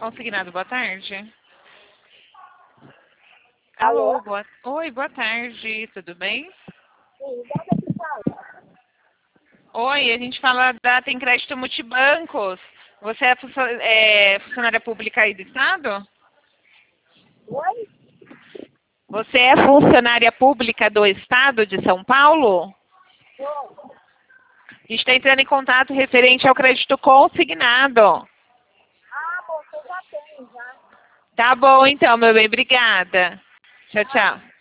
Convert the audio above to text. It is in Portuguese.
Consignado, boa tarde. Alô? Oi, boa tarde, tudo bem? Sim, quem é que fala? Oi, a gente fala da Tem Crédito Multibancos. Você é, funcionária pública aí do Estado? Oi? Você é funcionária pública do Estado de São Paulo? Oi. A gente está entrando em contato referente ao crédito consignado. Ah, você já tem, já. Tá bom, então, meu bem, obrigada. Tchau, tchau.